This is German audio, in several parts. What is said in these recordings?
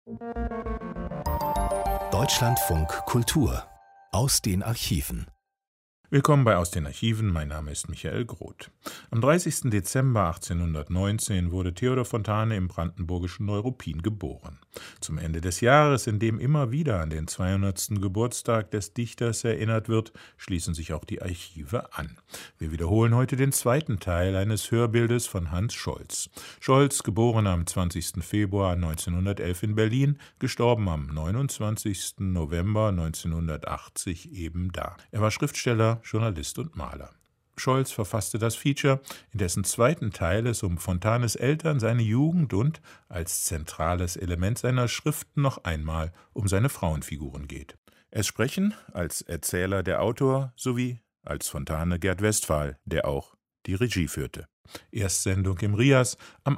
Deutschlandfunk Kultur aus den Archiven. Willkommen bei Aus den Archiven, mein Name ist Michael Groth. Am 30. Dezember 1819 wurde Theodor Fontane im brandenburgischen Neuruppin geboren. Zum Ende des Jahres, in dem immer wieder an den 200. Geburtstag des Dichters erinnert wird, schließen sich auch die Archive an. Wir wiederholen heute den zweiten Teil eines Hörbildes von Hans Scholz. Scholz, geboren am 20. Februar 1911 in Berlin, gestorben am 29. November 1980 eben da. Er war Schriftsteller, Journalist und Maler. Scholz verfasste das Feature, in dessen zweiten Teil es um Fontanes Eltern, seine Jugend und, als zentrales Element seiner Schriften, noch einmal um seine Frauenfiguren geht. Es sprechen als Erzähler der Autor sowie als Fontane Gerd Westphal, der auch die Regie führte. Erstsendung im RIAS am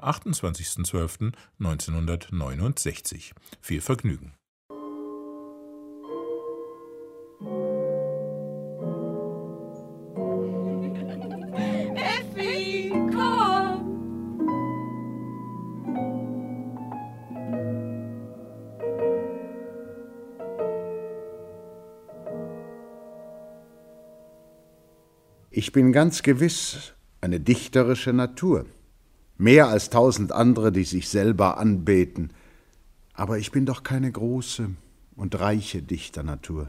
28.12.1969. Viel Vergnügen. Ich bin ganz gewiss eine dichterische Natur, mehr als 1000 andere, die sich selber anbeten, aber ich bin doch keine große und reiche Dichternatur.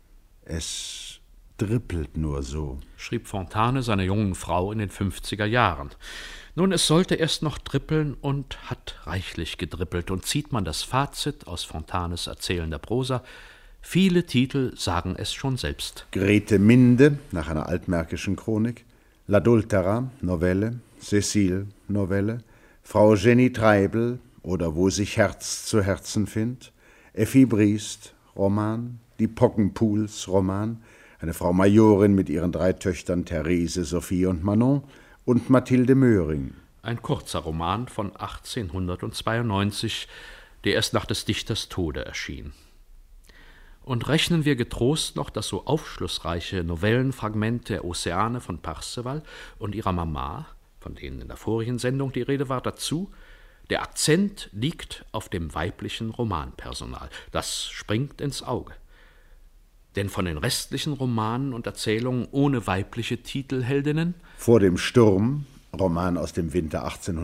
Es drippelt nur so, schrieb Fontane seiner jungen Frau in den 50er Jahren. Nun, es sollte erst noch drippeln und hat reichlich gedrippelt, und zieht man das Fazit aus Fontanes erzählender Prosa, viele Titel sagen es schon selbst. Grete Minde, nach einer altmärkischen Chronik, L'Adultera, Novelle, Cécile, Novelle, Frau Jenny Treibel oder Wo sich Herz zu Herzen findt, Effi Briest, Roman, Die Pockenpools, Roman, eine Frau Majorin mit ihren 3 Töchtern Therese, Sophie und Manon und Mathilde Möhring. Ein kurzer Roman von 1892, der erst nach des Dichters Tode erschien. Und rechnen wir getrost noch das so aufschlussreiche Novellenfragment der Ozeane von Parseval und ihrer Mama, von denen in der vorigen Sendung die Rede war, dazu, der Akzent liegt auf dem weiblichen Romanpersonal. Das springt ins Auge. Denn von den restlichen Romanen und Erzählungen ohne weibliche Titelheldinnen: Vor dem Sturm, Roman aus dem Winter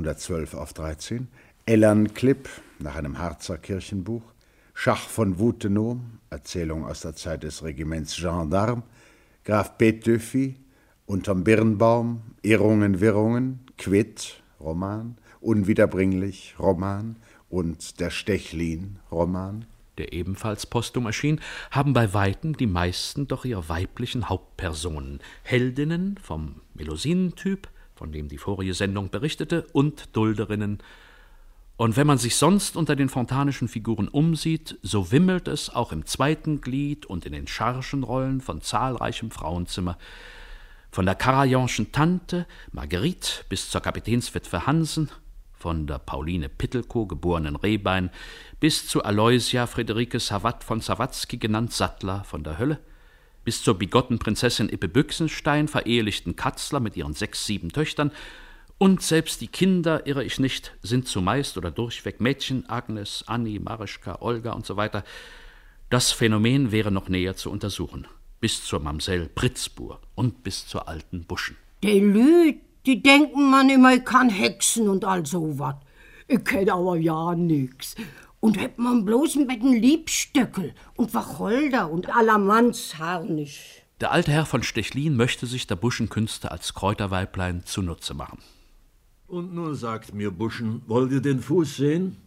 1812/13, Ellen Klipp, nach einem Harzer Kirchenbuch, Schach von Woutenau, Erzählung aus der Zeit des Regiments Gendarme, Graf Petöfi, Unterm Birnbaum, Irrungen, Wirrungen, Quitt, Roman, Unwiederbringlich, Roman und Der Stechlin, Roman, der ebenfalls posthum erschien, haben bei Weitem die meisten doch ihre weiblichen Hauptpersonen, Heldinnen vom Melusinentyp, von dem die vorige Sendung berichtete, und Dulderinnen. Und wenn man sich sonst unter den fontanischen Figuren umsieht, so wimmelt es auch im zweiten Glied und in den Chargenrollen von zahlreichem Frauenzimmer, von der Karajanschen Tante Marguerite bis zur Kapitänswitwe Hansen, von der Pauline Pittelkow, geborenen Rehbein, bis zu Aloysia Friederike Sawat von Sawatzki, genannt Sattler von der Hölle, bis zur bigotten Prinzessin Ippe Büchsenstein, verehelichten Katzler mit ihren 6, 7 Töchtern. Und selbst die Kinder, irre ich nicht, sind zumeist oder durchweg Mädchen, Agnes, Annie, Marischka, Olga und so weiter. Das Phänomen wäre noch näher zu untersuchen. Bis zur Mamsell Pritzbur und bis zur alten Buschen. Die Lüd, die denken man immer, ich kann hexen und all so wat. Ich kenn aber ja nix. Und hätt man bloß mit den Liebstöckel und Wacholder und Alamannsharnisch. Der alte Herr von Stechlin möchte sich der Buschenkünste als Kräuterweiblein zunutze machen. Und nun sagt mir, Buschen, wollt ihr den Fuß sehen?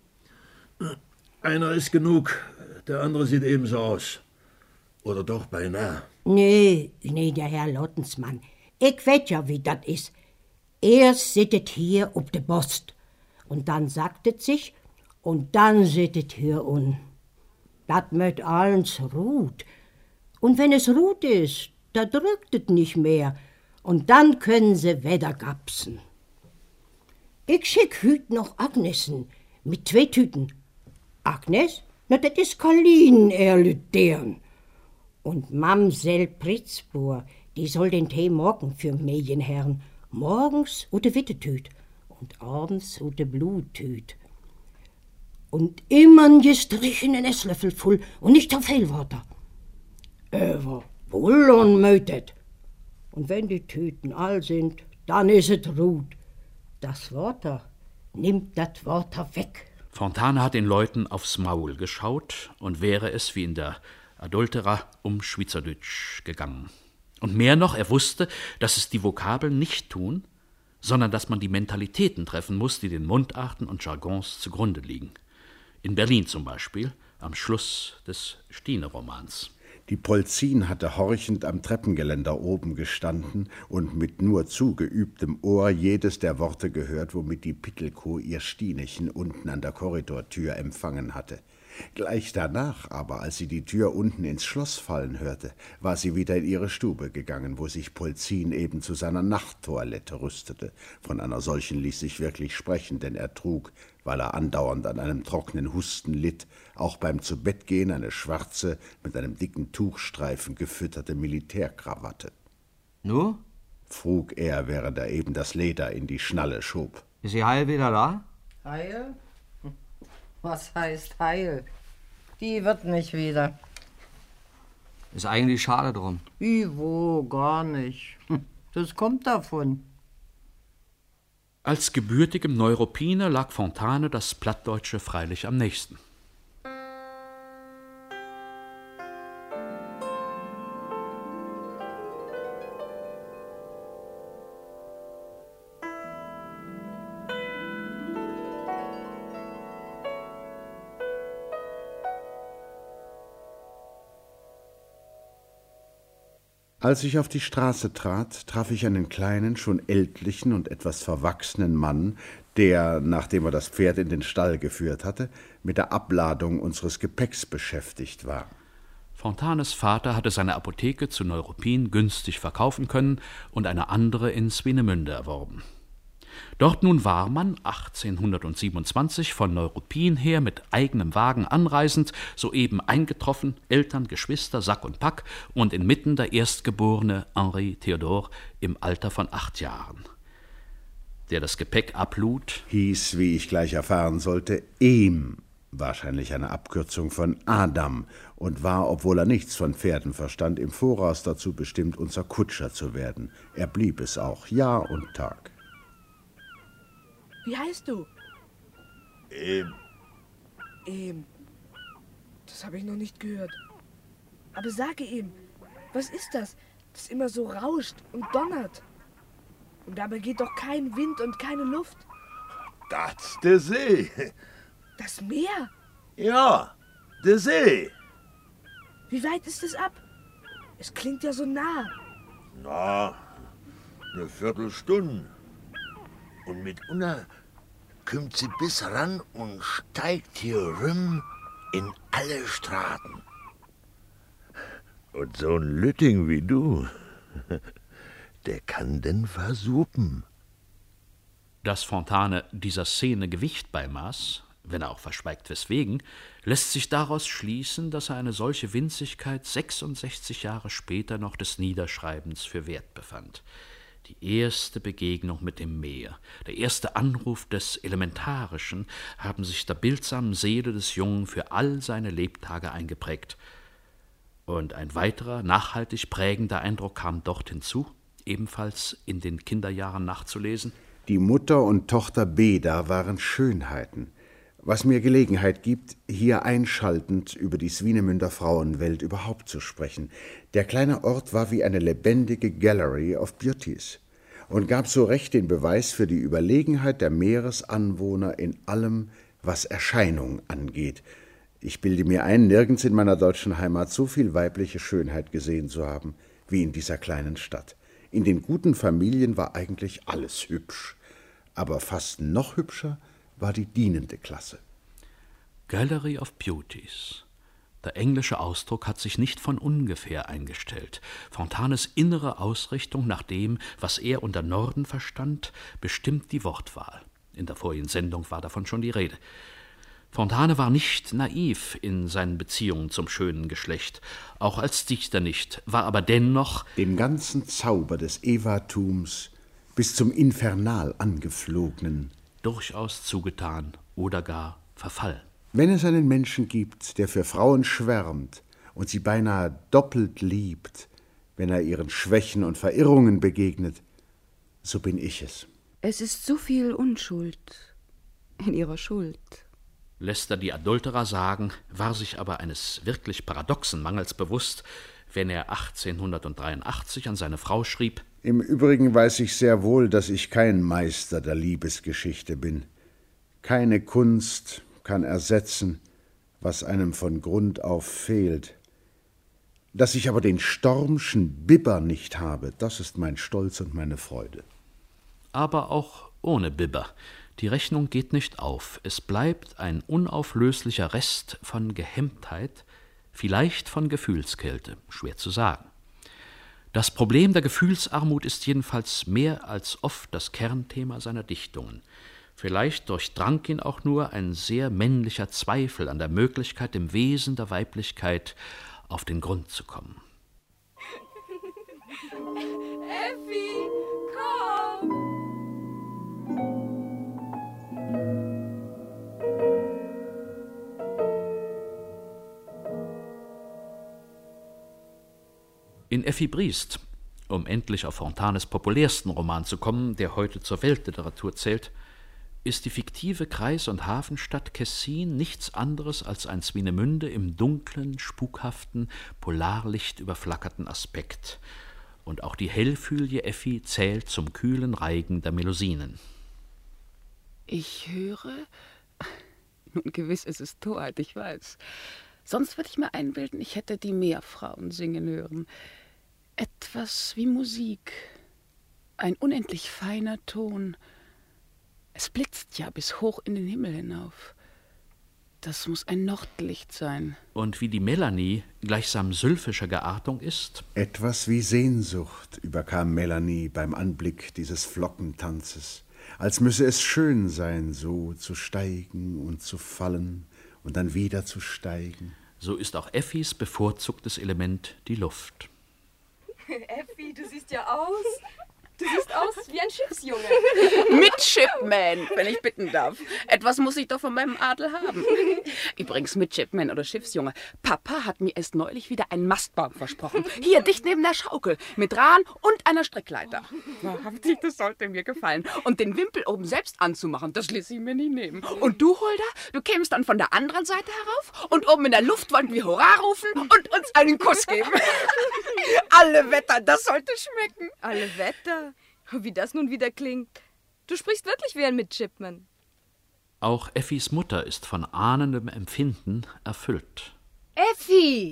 Einer ist genug, der andere sieht ebenso aus. Oder doch beinahe. Nee, der Herr Lottensmann. Ich weet ja, wie dat is. Erst sittet hier ob de Bost. Und dann sagtet sich, und dann sittet hier un. Dat möt allens ruht. Und wenn es ruht is, da drückt et nicht mehr. Und dann können se weddergapsen. Ich schick hüt noch Agnesen mit 2 Tüten. Agnes? Na, das is Karlinen, deren. Und Mamsell Pritzbur, die soll den Tee morgen für Medienherren. Morgens ute Wittetüt und abends ute Bluttüt. und immer einen gestrichenen Esslöffel voll und nicht auf Fehlwörter. War wohl unmötet. Und wenn die Tüten all sind, dann is es ruht. Das Wörter nimmt das Wörter weg. Fontane hat den Leuten aufs Maul geschaut und wäre es wie in der Adultera um Schweizerdeutsch gegangen. Und mehr noch, er wusste, dass es die Vokabeln nicht tun, sondern dass man die Mentalitäten treffen muss, die den Mundarten und Jargons zugrunde liegen. In Berlin zum Beispiel, am Schluss des Stine-Romans. Die Polzin hatte horchend am Treppengeländer oben gestanden und mit nur zu geübtem Ohr jedes der Worte gehört, womit die Pittelkow ihr Stinechen unten an der Korridortür empfangen hatte. Gleich danach aber, als sie die Tür unten ins Schloss fallen hörte, war sie wieder in ihre Stube gegangen, wo sich Polzin eben zu seiner Nachttoilette rüstete. Von einer solchen ließ sich wirklich sprechen, denn er trug, weil er andauernd an einem trockenen Husten litt, auch beim Zubettgehen eine schwarze, mit einem dicken Tuchstreifen gefütterte Militärkrawatte. Nu? Frug er, während er eben das Leder in die Schnalle schob. Ist die Heil wieder da? Heil? Was heißt Heil? Die wird nicht wieder. Ist eigentlich schade drum. Wie, wo, gar nicht. Das kommt davon. Als gebürtigem Neuruppiner lag Fontane das Plattdeutsche freilich am nächsten. Als ich auf die Straße trat, traf ich einen kleinen, schon ältlichen und etwas verwachsenen Mann, der, nachdem er das Pferd in den Stall geführt hatte, mit der Abladung unseres Gepäcks beschäftigt war. Fontanes Vater hatte seine Apotheke zu Neuruppin günstig verkaufen können und eine andere in Swinemünde erworben. Dort nun war man 1827 von Neuruppin her mit eigenem Wagen anreisend, soeben eingetroffen, Eltern, Geschwister, Sack und Pack und inmitten der Erstgeborene Henri Theodor im Alter von 8 Jahren. Der das Gepäck ablud, hieß, wie ich gleich erfahren sollte, Ehm, wahrscheinlich eine Abkürzung von Adam, und war, obwohl er nichts von Pferden verstand, im Voraus dazu bestimmt, unser Kutscher zu werden. Er blieb es auch, Jahr und Tag. Wie heißt du? Das habe ich noch nicht gehört. Aber sage ihm, was ist das, das immer so rauscht und donnert? Und dabei geht doch kein Wind und keine Luft. Das der See. Das Meer? Ja, der See. Wie weit ist es ab? Es klingt ja so nah. Na, eine Viertelstunde. Und mitunter kommt sie bis ran und steigt hier rum in alle Straßen. Und so ein Lütting wie du, der kann denn versuppen. dass Fontane dieser Szene Gewicht beimaß, wenn er auch verschweigt weswegen, lässt sich daraus schließen, dass er eine solche Winzigkeit 66 Jahre später noch des Niederschreibens für wert befand. Die erste Begegnung mit dem Meer, der erste Anruf des Elementarischen haben sich der bildsamen Seele des Jungen für all seine Lebtage eingeprägt. Und ein weiterer, nachhaltig prägender Eindruck kam dort hinzu, ebenfalls in den Kinderjahren nachzulesen. Die Mutter und Tochter Beda waren Schönheiten, was mir Gelegenheit gibt, hier einschaltend über die Swinemünder Frauenwelt überhaupt zu sprechen. Der kleine Ort war wie eine lebendige Gallery of Beauties und gab so recht den Beweis für die Überlegenheit der Meeresanwohner in allem, was Erscheinung angeht. Ich bilde mir ein, nirgends in meiner deutschen Heimat so viel weibliche Schönheit gesehen zu haben, wie in dieser kleinen Stadt. In den guten Familien war eigentlich alles hübsch, aber fast noch hübscher war die dienende Klasse. Gallery of Beauties. Der englische Ausdruck hat sich nicht von ungefähr eingestellt. Fontanes innere Ausrichtung nach dem, was er unter Norden verstand, bestimmt die Wortwahl. In der vorigen Sendung war davon schon die Rede. Fontane war nicht naiv in seinen Beziehungen zum schönen Geschlecht, auch als Dichter nicht, war aber dennoch dem ganzen Zauber des Evatums bis zum Infernal angeflogenen durchaus zugetan oder gar verfallen. Wenn es einen Menschen gibt, der für Frauen schwärmt und sie beinahe doppelt liebt, wenn er ihren Schwächen und Verirrungen begegnet, so bin ich es. Es ist so viel Unschuld in ihrer Schuld. Lässt er die Adulterer sagen, war sich aber eines wirklich paradoxen Mangels bewusst, wenn er 1883 an seine Frau schrieb: Im Übrigen weiß ich sehr wohl, dass ich kein Meister der Liebesgeschichte bin. Keine Kunst kann ersetzen, was einem von Grund auf fehlt. Dass ich aber den Stormschen Bibber nicht habe, das ist mein Stolz und meine Freude. Aber auch ohne Bibber. Die Rechnung geht nicht auf. Es bleibt ein unauflöslicher Rest von Gehemmtheit, vielleicht von Gefühlskälte, schwer zu sagen. Das Problem der Gefühlsarmut ist jedenfalls mehr als oft das Kernthema seiner Dichtungen. Vielleicht durchdrang ihn auch nur ein sehr männlicher Zweifel an der Möglichkeit, dem Wesen der Weiblichkeit auf den Grund zu kommen. Effi, komm! In Effi Briest, um endlich auf Fontanes populärsten Roman zu kommen, der heute zur Weltliteratur zählt, ist die fiktive Kreis- und Hafenstadt Kessin nichts anderes als ein Swinemünde im dunklen, spukhaften, polarlichtüberflackerten Aspekt. Und auch die hellfühlige Effi zählt zum kühlen Reigen der Melusinen. Ich höre... Nun, gewiss ist es Torheit, ich weiß. Sonst würde ich mir einbilden, ich hätte die Meerfrauen singen hören. Etwas wie Musik. Ein unendlich feiner Ton. Es blitzt ja bis hoch in den Himmel hinauf. Das muss ein Nordlicht sein. Und wie die Melanie gleichsam sylphischer Geartung ist? Etwas wie Sehnsucht überkam Melanie beim Anblick dieses Flockentanzes, als müsse es schön sein, so zu steigen und zu fallen und dann wieder zu steigen. So ist auch Effis bevorzugtes Element die Luft. Effi, du siehst ja aus... Du siehst aus wie ein Schiffsjunge. Midshipman, wenn ich bitten darf. Etwas muss ich doch von meinem Adel haben. Übrigens, Midshipman oder Schiffsjunge. Papa hat mir erst neulich wieder einen Mastbaum versprochen. Hier, dicht neben der Schaukel. Mit Rahn und einer Strickleiter. Wahrhaftig, das sollte mir gefallen. Und den Wimpel oben selbst anzumachen, das ließ ich mir nie nehmen. Und du, Hulda, du kämst dann von der anderen Seite herauf und oben in der Luft wollten wir Hurra rufen und uns einen Kuss geben. Alle Wetter, das sollte schmecken. Alle Wetter? Wie das nun wieder klingt. Du sprichst wirklich wie ein Midshipman. Auch Effis Mutter ist von ahnendem Empfinden erfüllt. Effi!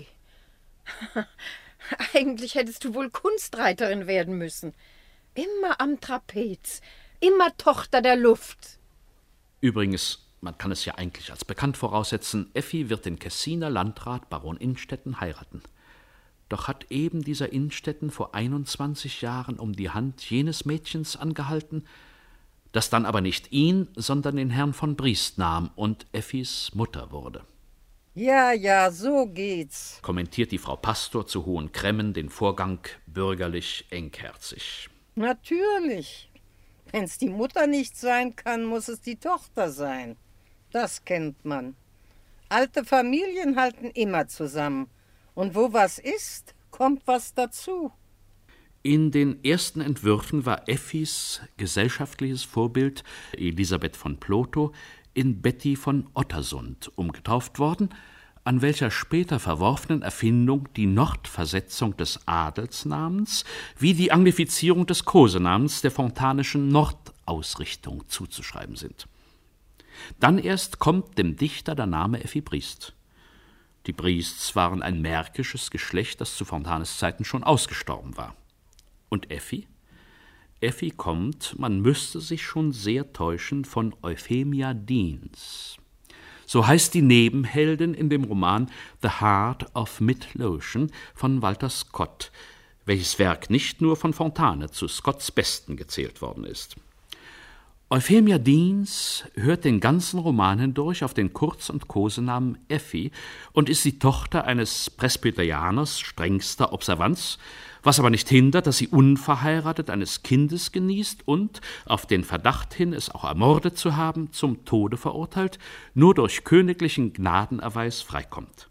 Eigentlich hättest du wohl Kunstreiterin werden müssen. Immer am Trapez, immer Tochter der Luft. Übrigens, man kann es ja eigentlich als bekannt voraussetzen, Effi wird den Kessiner Landrat Baron Innstetten heiraten. Doch hat eben dieser Innstetten vor 21 Jahren um die Hand jenes Mädchens angehalten, das dann aber nicht ihn, sondern den Herrn von Briest nahm und Effis Mutter wurde. Ja, so geht's, kommentiert die Frau Pastor zu Hohen Cremmen den Vorgang bürgerlich engherzig. Natürlich. Wenn's die Mutter nicht sein kann, muss es die Tochter sein. Das kennt man. Alte Familien halten immer zusammen. Und wo was ist, kommt was dazu. In den ersten Entwürfen war Effis gesellschaftliches Vorbild Elisabeth von Plotho in Betty von Ottersund umgetauft worden, an welcher später verworfenen Erfindung die Nordversetzung des Adelsnamens wie die Anglifizierung des Kosenamens der fontanischen Nordausrichtung zuzuschreiben sind. Dann erst kommt dem Dichter der Name Effi Briest. Die Briests waren ein märkisches Geschlecht, das zu Fontanes Zeiten schon ausgestorben war. Und Effi? Effi kommt, man müsste sich schon sehr täuschen, von Euphemia Deans. So heißt die Nebenheldin in dem Roman The Heart of Midlothian von Walter Scott, welches Werk nicht nur von Fontane zu Scotts Besten gezählt worden ist. Euphemia Deans hört den ganzen Roman hindurch auf den Kurz- und Kosenamen Effi und ist die Tochter eines Presbyterianers strengster Observanz, was aber nicht hindert, dass sie unverheiratet eines Kindes genießt und, auf den Verdacht hin, es auch ermordet zu haben, zum Tode verurteilt, nur durch königlichen Gnadenerweis freikommt.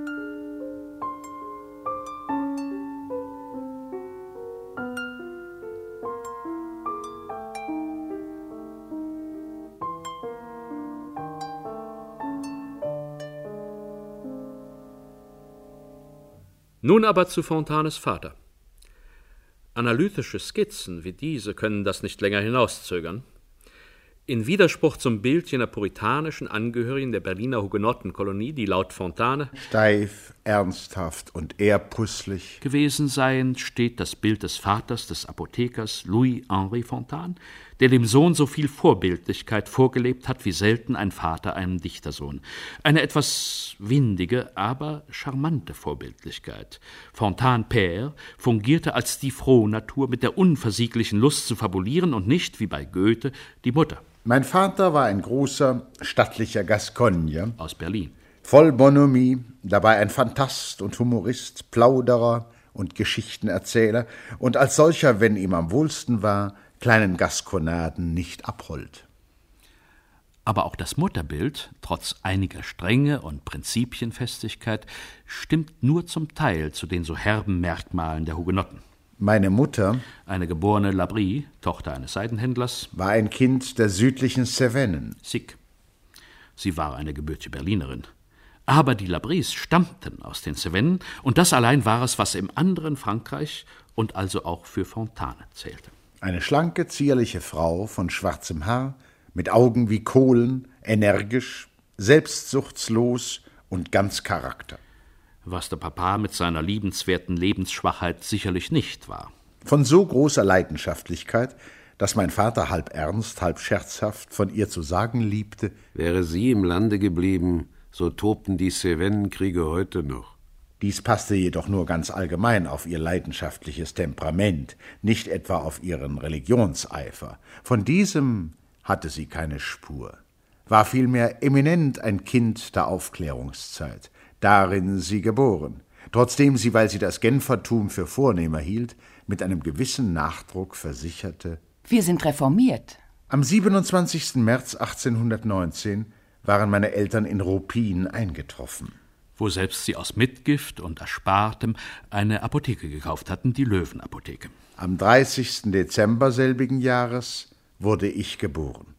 Nun aber zu Fontanes Vater. Analytische Skizzen wie diese können das nicht länger hinauszögern. In Widerspruch zum Bild jener puritanischen Angehörigen der Berliner Hugenottenkolonie, die laut Fontane steif, ernsthaft und ehrpusslich gewesen seien, steht das Bild des Vaters des Apothekers Louis-Henri Fontane, der dem Sohn so viel Vorbildlichkeit vorgelebt hat, wie selten ein Vater einem Dichtersohn. Eine etwas windige, aber charmante Vorbildlichkeit. Fontane Père fungierte als die Frohnatur mit der unversieglichen Lust zu fabulieren und nicht, wie bei Goethe, die Mutter. Mein Vater war ein großer, stattlicher Gascogner aus Berlin. Voll Bonhomie, dabei ein Phantast und Humorist, Plauderer und Geschichtenerzähler und als solcher, wenn ihm am wohlsten war, kleinen Gasconaden nicht abhold. Aber auch das Mutterbild, trotz einiger Strenge und Prinzipienfestigkeit, stimmt nur zum Teil zu den so herben Merkmalen der Hugenotten. Meine Mutter, eine geborene Labrie, Tochter eines Seidenhändlers, war ein Kind der südlichen Cevennen. Sick. Sie war eine gebürtige Berlinerin. Aber die Labries stammten aus den Cevennen, und das allein war es, was im anderen Frankreich und also auch für Fontane zählte. Eine schlanke, zierliche Frau von schwarzem Haar, mit Augen wie Kohlen, energisch, selbstsuchtslos und ganz Charakter. Was der Papa mit seiner liebenswerten Lebensschwachheit sicherlich nicht war. Von so großer Leidenschaftlichkeit, dass mein Vater halb ernst, halb scherzhaft von ihr zu sagen liebte: Wäre sie im Lande geblieben, so tobten die Cevennenkriege heute noch. Dies passte jedoch nur ganz allgemein auf ihr leidenschaftliches Temperament, nicht etwa auf ihren Religionseifer. Von diesem hatte sie keine Spur, war vielmehr eminent ein Kind der Aufklärungszeit, darin sie geboren, trotzdem sie, weil sie das Genfertum für vornehmer hielt, mit einem gewissen Nachdruck versicherte: Wir sind reformiert. Am 27. März 1819 waren meine Eltern in Ruppin eingetroffen, wo selbst sie aus Mitgift und Erspartem eine Apotheke gekauft hatten, die Löwenapotheke. Am 30. Dezember selbigen Jahres wurde ich geboren.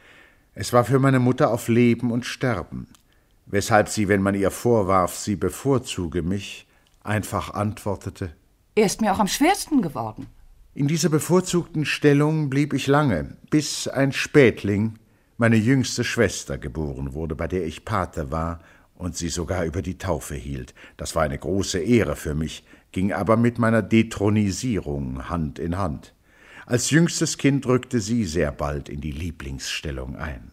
Es war für meine Mutter auf Leben und Sterben, weshalb sie, wenn man ihr vorwarf, sie bevorzuge mich, einfach antwortete: Er ist mir auch am schwersten geworden. In dieser bevorzugten Stellung blieb ich lange, bis ein Spätling, meine jüngste Schwester, geboren wurde, bei der ich Pate war und sie sogar über die Taufe hielt. Das war eine große Ehre für mich, ging aber mit meiner Dethronisierung Hand in Hand. Als jüngstes Kind rückte sie sehr bald in die Lieblingsstellung ein.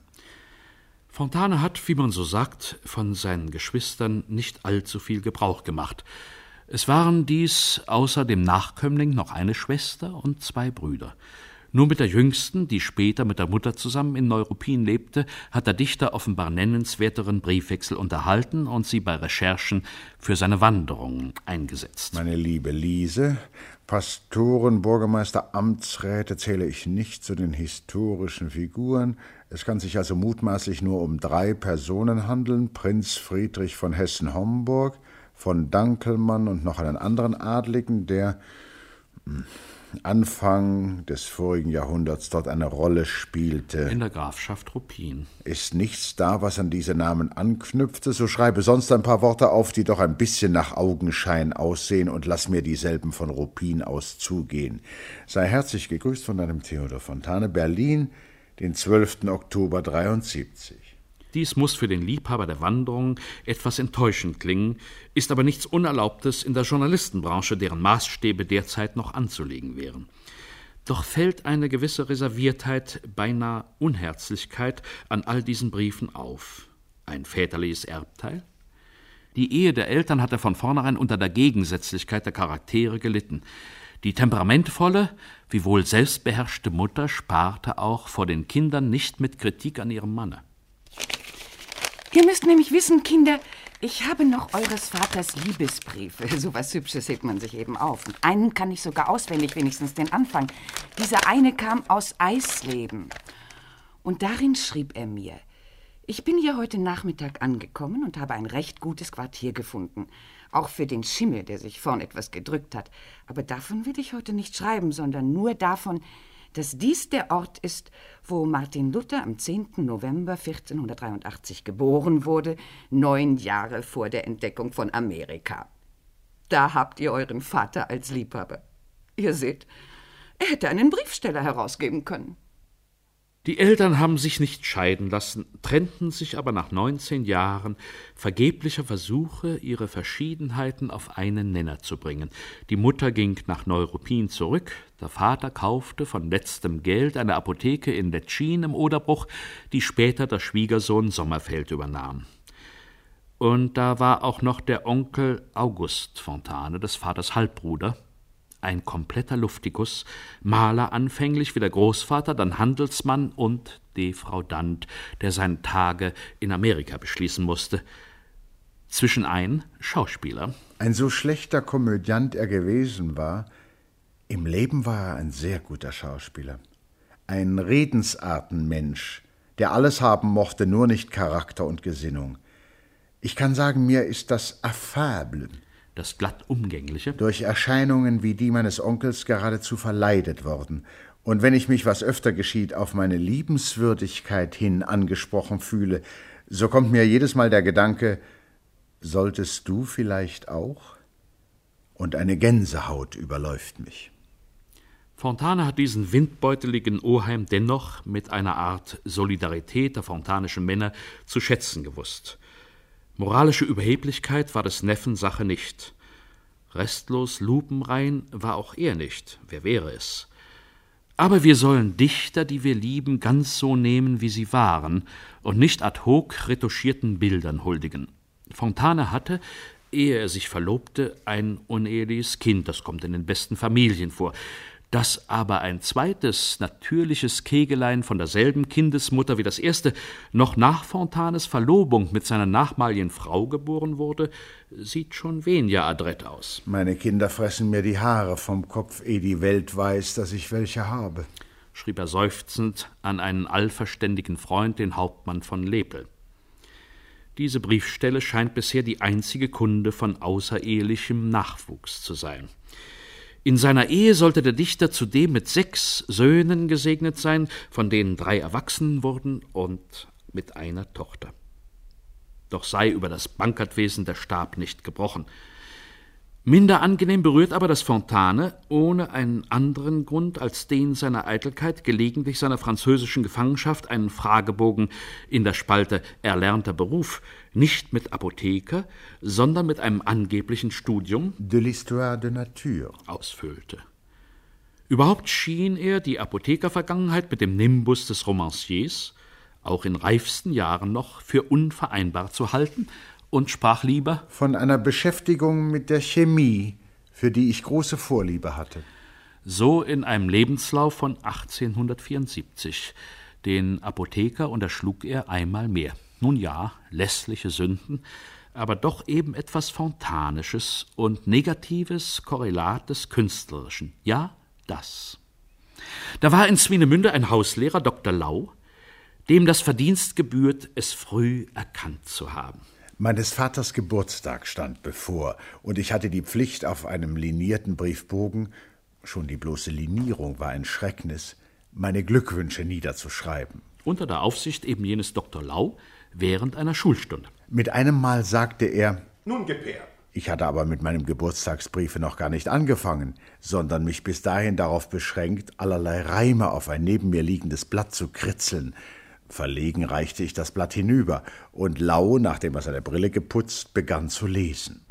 Fontane hat, wie man so sagt, von seinen Geschwistern nicht allzu viel Gebrauch gemacht. Es waren dies außer dem Nachkömmling noch eine Schwester und 2 Brüder. Nur mit der Jüngsten, die später mit der Mutter zusammen in Neuruppin lebte, hat der Dichter offenbar nennenswerteren Briefwechsel unterhalten und sie bei Recherchen für seine Wanderungen eingesetzt. Meine liebe Liese, Pastoren, Bürgermeister, Amtsräte zähle ich nicht zu den historischen Figuren. Es kann sich also mutmaßlich nur um 3 Personen handeln: Prinz Friedrich von Hessen-Homburg, von Dankelmann und noch einen anderen Adligen, der Anfang des vorigen Jahrhunderts dort eine Rolle spielte. In der Grafschaft Ruppin. Ist nichts da, was an diese Namen anknüpfte, so schreibe sonst ein paar Worte auf, die doch ein bisschen nach Augenschein aussehen, und lass mir dieselben von Ruppin aus zugehen. Sei herzlich gegrüßt von deinem Theodor Fontane, Berlin, den 12. Oktober 73. Dies muss für den Liebhaber der Wanderung etwas enttäuschend klingen, ist aber nichts Unerlaubtes in der Journalistenbranche, deren Maßstäbe derzeit noch anzulegen wären. Doch fällt eine gewisse Reserviertheit, beinahe Unherzlichkeit an all diesen Briefen auf. Ein väterliches Erbteil? Die Ehe der Eltern hatte von vornherein unter der Gegensätzlichkeit der Charaktere gelitten. Die temperamentvolle, wiewohl selbstbeherrschte Mutter sparte auch vor den Kindern nicht mit Kritik an ihrem Manne. Ihr müsst nämlich wissen, Kinder, Ich habe noch eures Vaters Liebesbriefe. So was Hübsches hebt man sich eben auf. Und einen kann ich sogar auswendig, wenigstens den Anfang. Dieser eine kam aus Eisleben. Und darin schrieb er mir: Ich bin hier heute Nachmittag angekommen und habe ein recht gutes Quartier gefunden. Auch für den Schimmel, der sich vorn etwas gedrückt hat. Aber davon will ich heute nicht schreiben, sondern nur davon, dass dies der Ort ist, wo Martin Luther am 10. November 1483 geboren wurde, 9 Jahre vor der Entdeckung von Amerika. Da habt ihr euren Vater als Liebhaber. Ihr seht, er hätte einen Briefsteller herausgeben können. Die Eltern haben sich nicht scheiden lassen, trennten sich aber nach 19 Jahren vergeblicher Versuche, ihre Verschiedenheiten auf einen Nenner zu bringen. Die Mutter ging nach Neuruppin zurück, der Vater kaufte von letztem Geld eine Apotheke in Letschin im Oderbruch, die später der Schwiegersohn Sommerfeld übernahm. Und da war auch noch der Onkel August Fontane, des Vaters Halbbruder, ein kompletter Luftikus, Maler anfänglich wie der Großvater, dann Handelsmann und Defraudant, der seine Tage in Amerika beschließen musste. Zwischenein Schauspieler. Ein so schlechter Komödiant er gewesen war, im Leben war er ein sehr guter Schauspieler. Ein Redensartenmensch, der alles haben mochte, nur nicht Charakter und Gesinnung. Ich kann sagen, mir ist das affable, das glatt Umgängliche, durch Erscheinungen wie die meines Onkels geradezu verleidet worden. Und wenn ich mich, was öfter geschieht, auf meine Liebenswürdigkeit hin angesprochen fühle, so kommt mir jedes Mal der Gedanke, solltest du vielleicht auch? Und eine Gänsehaut überläuft mich. Fontane hat diesen windbeuteligen Oheim dennoch mit einer Art Solidarität der fontanischen Männer zu schätzen gewusst. Moralische Überheblichkeit war des Neffen Sache nicht. Restlos lupenrein war auch er nicht. Wer wäre es? Aber wir sollen Dichter, die wir lieben, ganz so nehmen, wie sie waren, und nicht ad hoc retuschierten Bildern huldigen. Fontane hatte, ehe er sich verlobte, ein uneheliches Kind, das kommt in den besten Familien vor. Dass aber ein zweites, natürliches Kegelein von derselben Kindesmutter wie das erste noch nach Fontanes Verlobung mit seiner nachmaligen Frau geboren wurde, sieht schon weniger adrett aus. Meine Kinder fressen mir die Haare vom Kopf, ehe die Welt weiß, dass ich welche habe, schrieb er seufzend an einen allverständigen Freund, den Hauptmann von Lepel. Diese Briefstelle scheint bisher die einzige Kunde von außerehelichem Nachwuchs zu sein. In seiner Ehe sollte der Dichter zudem mit 6 Söhnen gesegnet sein, von denen 3 erwachsen wurden und mit einer Tochter. Doch sei über das Bankertwesen der Stab nicht gebrochen. Minder angenehm berührt aber, dass Fontane, ohne einen anderen Grund als den seiner Eitelkeit, gelegentlich seiner französischen Gefangenschaft einen Fragebogen in der Spalte »Erlernter Beruf« nicht mit Apotheker, sondern mit einem angeblichen Studium de l'histoire de nature ausfüllte. Überhaupt schien er die Apothekervergangenheit mit dem Nimbus des Romanciers, auch in reifsten Jahren noch, für unvereinbar zu halten und sprach lieber von einer Beschäftigung mit der Chemie, für die ich große Vorliebe hatte. So in einem Lebenslauf von 1874. Den Apotheker unterschlug er einmal mehr. Nun ja, lässliche Sünden, aber doch eben etwas Fontanisches und negatives Korrelat des Künstlerischen. Ja, das. Da war in Swinemünde ein Hauslehrer, Dr. Lau, dem das Verdienst gebührt, es früh erkannt zu haben. Meines Vaters Geburtstag stand bevor, und ich hatte die Pflicht, auf einem linierten Briefbogen, schon die bloße Linierung war ein Schrecknis, meine Glückwünsche niederzuschreiben. Unter der Aufsicht eben jenes Dr. Lau während einer Schulstunde. Mit einem Mal sagte er: Nun gib her. Ich hatte aber mit meinem Geburtstagsbriefe noch gar nicht angefangen, sondern mich bis dahin darauf beschränkt, allerlei Reime auf ein neben mir liegendes Blatt zu kritzeln. Verlegen reichte ich das Blatt hinüber, und Lau, nachdem er seine Brille geputzt, begann zu lesen.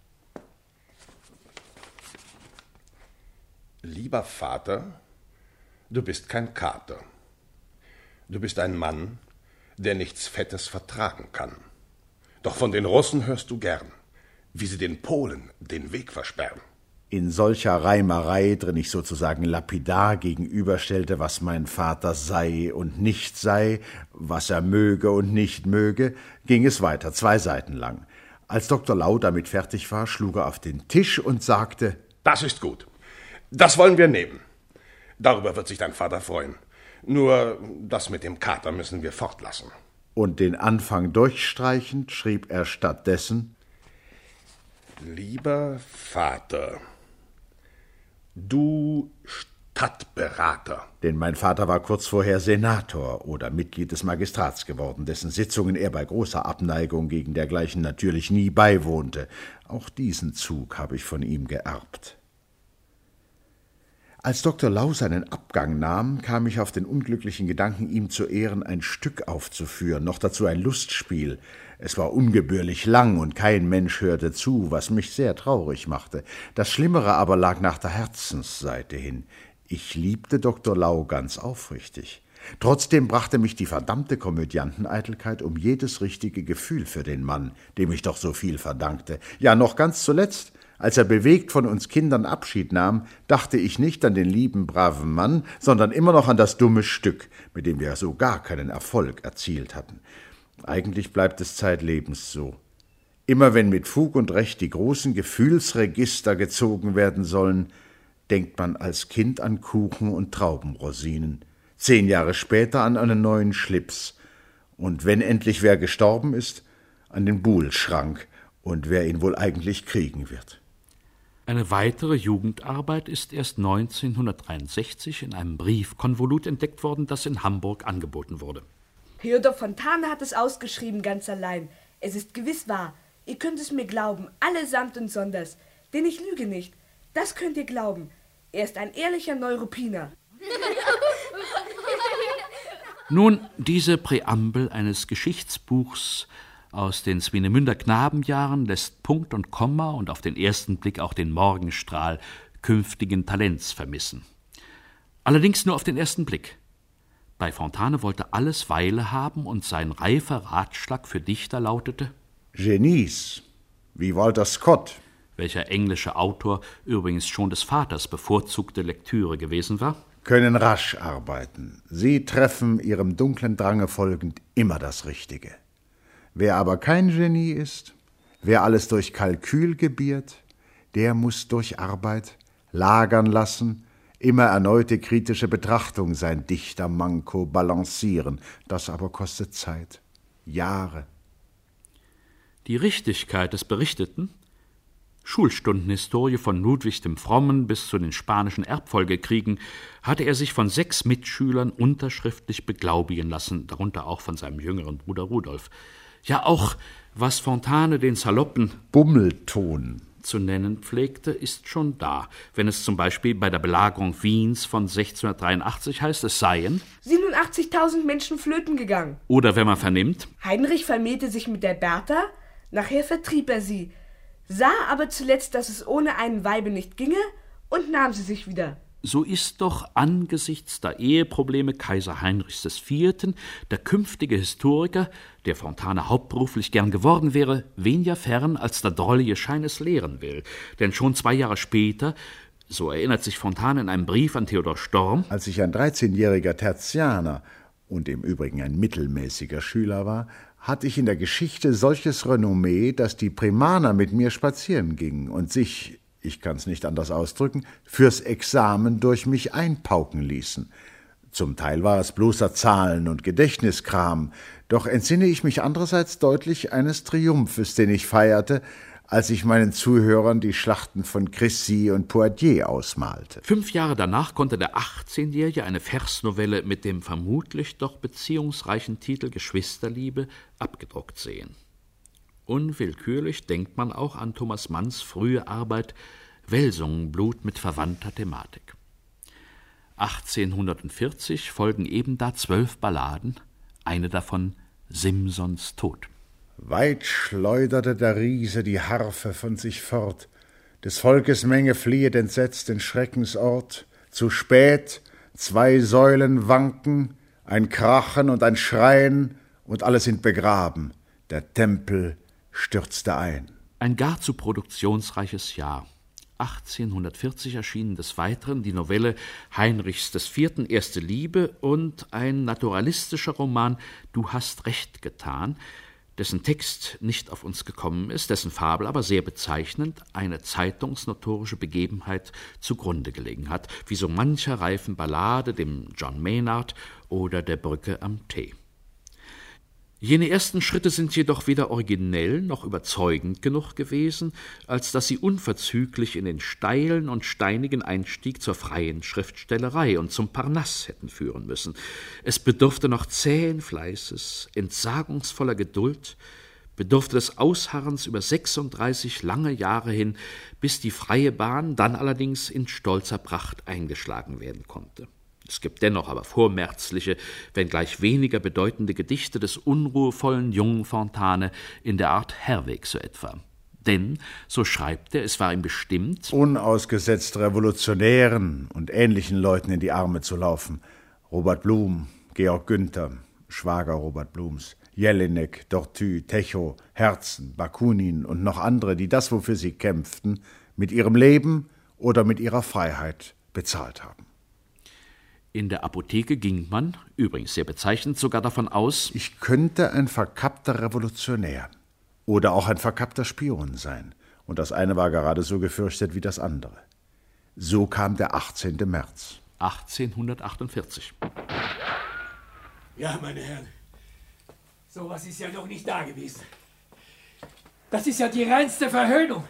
Lieber Vater, du bist kein Kater. Du bist ein Mann, der nichts Fettes vertragen kann. Doch von den Russen hörst du gern, wie sie den Polen den Weg versperren. In solcher Reimerei, drin ich sozusagen lapidar gegenüberstellte, was mein Vater sei und nicht sei, was er möge und nicht möge, ging es weiter, 2 Seiten lang. Als Dr. Lau damit fertig war, schlug er auf den Tisch und sagte: Das ist gut. Das wollen wir nehmen. Darüber wird sich dein Vater freuen. Nur das mit dem Kater müssen wir fortlassen. Und den Anfang durchstreichend schrieb er stattdessen: Lieber Vater, du Stadtberater. Denn mein Vater war kurz vorher Senator oder Mitglied des Magistrats geworden, dessen Sitzungen er bei großer Abneigung gegen dergleichen natürlich nie beiwohnte. Auch diesen Zug habe ich von ihm geerbt. Als Dr. Lau seinen Abgang nahm, kam ich auf den unglücklichen Gedanken, ihm zu Ehren ein Stück aufzuführen, noch dazu ein Lustspiel. Es war ungebührlich lang und kein Mensch hörte zu, was mich sehr traurig machte. Das Schlimmere aber lag nach der Herzensseite hin. Ich liebte Dr. Lau ganz aufrichtig. Trotzdem brachte mich die verdammte Komödianteneitelkeit um jedes richtige Gefühl für den Mann, dem ich doch so viel verdankte. Ja, noch ganz zuletzt, als er bewegt von uns Kindern Abschied nahm, dachte ich nicht an den lieben, braven Mann, sondern immer noch an das dumme Stück, mit dem wir so gar keinen Erfolg erzielt hatten. Eigentlich bleibt es zeitlebens so. Immer wenn mit Fug und Recht die großen Gefühlsregister gezogen werden sollen, denkt man als Kind an Kuchen und Traubenrosinen, 10 Jahre später an einen neuen Schlips und wenn endlich wer gestorben ist, an den Buhlschrank und wer ihn wohl eigentlich kriegen wird. Eine weitere Jugendarbeit ist erst 1963 in einem Briefkonvolut entdeckt worden, das in Hamburg angeboten wurde. Theodor Fontane hat es ausgeschrieben, ganz allein. Es ist gewiss wahr. Ihr könnt es mir glauben, allesamt und sonders. Denn ich lüge nicht. Das könnt ihr glauben. Er ist ein ehrlicher Neuruppiner. Nun, diese Präambel eines Geschichtsbuchs aus den Swinemünder Knabenjahren lässt Punkt und Komma und auf den ersten Blick auch den Morgenstrahl künftigen Talents vermissen. Allerdings nur auf den ersten Blick. Bei Fontane wollte alles Weile haben und sein reifer Ratschlag für Dichter lautete: Genies, wie Walter Scott, welcher englische Autor übrigens schon des Vaters bevorzugte Lektüre gewesen war, können rasch arbeiten. Sie treffen ihrem dunklen Drange folgend immer das Richtige. Wer aber kein Genie ist, wer alles durch Kalkül gebiert, der muss durch Arbeit lagern lassen, immer erneute kritische Betrachtung sein Dichtermanko balancieren. Das aber kostet Zeit, Jahre. Die Richtigkeit des Berichteten, Schulstundenhistorie von Ludwig dem Frommen bis zu den spanischen Erbfolgekriegen, hatte er sich von 6 Mitschülern unterschriftlich beglaubigen lassen, darunter auch von seinem jüngeren Bruder Rudolf. Ja, auch was Fontane den saloppen Bummelton zu nennen pflegte, ist schon da, wenn es zum Beispiel bei der Belagerung Wiens von 1683 heißt, es seien 87.000 Menschen flöten gegangen. Oder wenn man vernimmt, Heinrich vermählte sich mit der Bertha, nachher vertrieb er sie, sah aber zuletzt, dass es ohne einen Weibe nicht ginge und nahm sie sich wieder. So ist doch angesichts der Eheprobleme Kaiser Heinrichs IV., der künftige Historiker, der Fontane hauptberuflich gern geworden wäre, weniger fern, als der drollige Schein es lehren will. Denn schon 2 Jahre später, so erinnert sich Fontane in einem Brief an Theodor Storm, als ich ein 13-jähriger Tertianer und im Übrigen ein mittelmäßiger Schüler war, hatte ich in der Geschichte solches Renommee, dass die Primaner mit mir spazieren gingen und sich, ich kann's nicht anders ausdrücken, fürs Examen durch mich einpauken ließen. Zum Teil war es bloßer Zahlen- und Gedächtniskram, doch entsinne ich mich andererseits deutlich eines Triumphes, den ich feierte, als ich meinen Zuhörern die Schlachten von Crécy und Poitiers ausmalte. 5 Jahre danach konnte der 18-Jährige eine Versnovelle mit dem vermutlich doch beziehungsreichen Titel Geschwisterliebe abgedruckt sehen. Unwillkürlich denkt man auch an Thomas Manns frühe Arbeit Welsungenblut mit verwandter Thematik. 1840 folgen ebenda 12 Balladen, eine davon Simsons Tod. Weit schleuderte der Riese die Harfe von sich fort, des Volkes Menge fliehet entsetzt den Schreckensort, zu spät, 2 Säulen wanken, ein Krachen und ein Schreien, und alle sind begraben, der Tempel stürzte ein. Ein gar zu produktionsreiches Jahr. 1840 erschienen des Weiteren die Novelle Heinrichs IV. Erste Liebe und ein naturalistischer Roman Du hast recht getan, dessen Text nicht auf uns gekommen ist, dessen Fabel aber sehr bezeichnend eine zeitungsnotorische Begebenheit zugrunde gelegen hat, wie so mancher reifen Ballade, dem John Maynard oder der Brücke am Tee. Jene ersten Schritte sind jedoch weder originell noch überzeugend genug gewesen, als dass sie unverzüglich in den steilen und steinigen Einstieg zur freien Schriftstellerei und zum Parnass hätten führen müssen. Es bedurfte noch zähen Fleißes, entsagungsvoller Geduld, bedurfte des Ausharrens über 36 lange Jahre hin, bis die freie Bahn dann allerdings in stolzer Pracht eingeschlagen werden konnte. Es gibt dennoch aber vormärzliche, wenngleich weniger bedeutende Gedichte des unruhevollen jungen Fontane in der Art Herweg so etwa. Denn, so schreibt er, es war ihm bestimmt, unausgesetzt Revolutionären und ähnlichen Leuten in die Arme zu laufen. Robert Blum, Georg Günther, Schwager Robert Blums, Jelinek, Dorthy, Techow, Herzen, Bakunin und noch andere, die das, wofür sie kämpften, mit ihrem Leben oder mit ihrer Freiheit bezahlt haben. In der Apotheke ging man, übrigens sehr bezeichnend, sogar davon aus, ich könnte ein verkappter Revolutionär oder auch ein verkappter Spion sein. Und das eine war gerade so gefürchtet wie das andere. So kam der 18. März. 1848. Ja, meine Herren, sowas ist ja noch nicht da gewesen. Das ist ja die reinste Verhöhnung.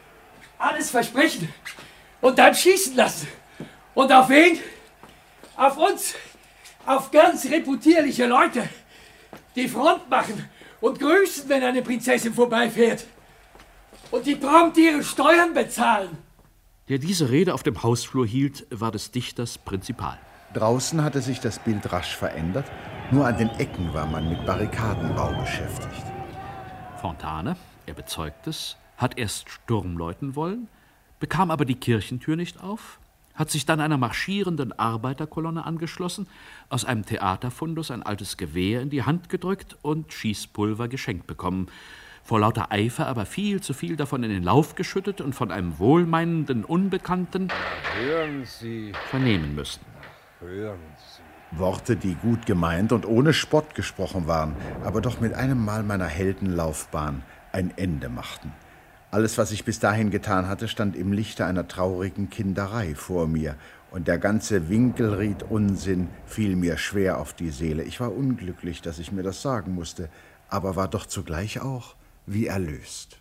Alles versprechen und dann schießen lassen. Und auf wen? Auf uns, auf ganz reputierliche Leute, die Front machen und grüßen, wenn eine Prinzessin vorbeifährt. Und die prompt ihre Steuern bezahlen. Der diese Rede auf dem Hausflur hielt, war des Dichters Prinzipal. Draußen hatte sich das Bild rasch verändert, nur an den Ecken war man mit Barrikadenbau beschäftigt. Fontane, er bezeugt es, hat erst Sturm läuten wollen, bekam aber die Kirchentür nicht auf, hat sich dann einer marschierenden Arbeiterkolonne angeschlossen, aus einem Theaterfundus ein altes Gewehr in die Hand gedrückt und Schießpulver geschenkt bekommen, vor lauter Eifer aber viel zu viel davon in den Lauf geschüttet und von einem wohlmeinenden Unbekannten Hören Sie. vernehmen müssen. Hören Sie. Worte, die gut gemeint und ohne Spott gesprochen waren, aber doch mit einem Mal meiner Heldenlaufbahn ein Ende machten. Alles, was ich bis dahin getan hatte, stand im Lichte einer traurigen Kinderei vor mir, und der ganze Winkelried-Unsinn fiel mir schwer auf die Seele. Ich war unglücklich, dass ich mir das sagen musste, aber war doch zugleich auch wie erlöst.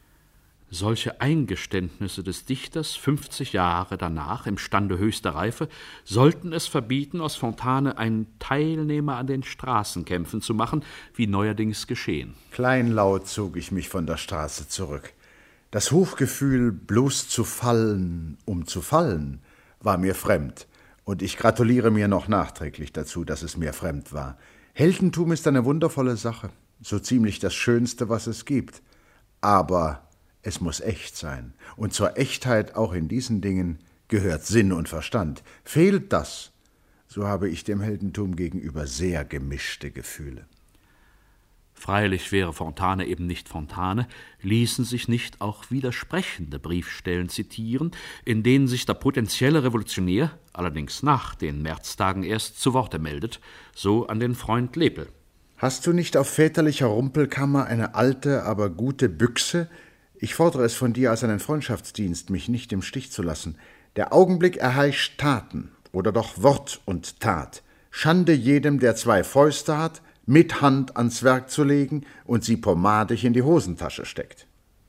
Solche Eingeständnisse des Dichters 50 Jahre danach im Stande höchster Reife sollten es verbieten, aus Fontane einen Teilnehmer an den Straßenkämpfen zu machen, wie neuerdings geschehen. Kleinlaut zog ich mich von der Straße zurück. Das Hochgefühl, bloß zu fallen, um zu fallen, war mir fremd, und ich gratuliere mir noch nachträglich dazu, dass es mir fremd war. Heldentum ist eine wundervolle Sache, so ziemlich das Schönste, was es gibt. Aber es muss echt sein, und zur Echtheit auch in diesen Dingen gehört Sinn und Verstand. Fehlt das, so habe ich dem Heldentum gegenüber sehr gemischte Gefühle. Freilich wäre Fontane eben nicht Fontane, ließen sich nicht auch widersprechende Briefstellen zitieren, in denen sich der potenzielle Revolutionär, allerdings nach den Märztagen erst, zu Worte meldet, so an den Freund Lepel. Hast du nicht auf väterlicher Rumpelkammer eine alte, aber gute Büchse? Ich fordere es von dir als einen Freundschaftsdienst, mich nicht im Stich zu lassen. Der Augenblick erheischt Taten, oder doch Wort und Tat. Schande jedem, der 2 Fäuste hat, mit Hand ans Werk zu legen und sie pomadig in die Hosentasche steckt.